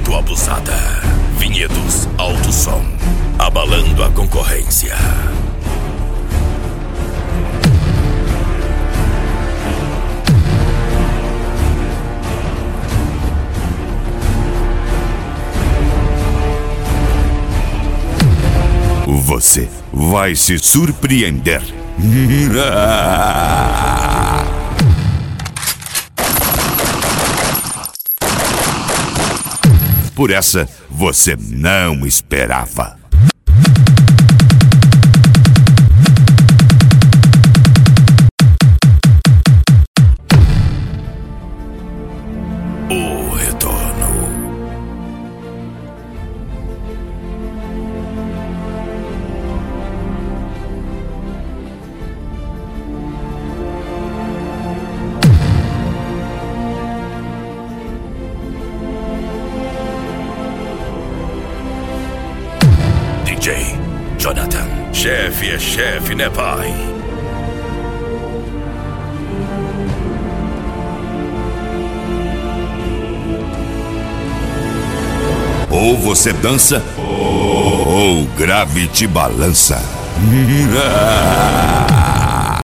muito abusada. Vinhedos alto som, abalando a concorrência. Você vai se surpreender. Por essa você não esperava. O retorno. DJ Jonathan. Chefe é chefe, né, pai? Ou você dança, ou grave te balança.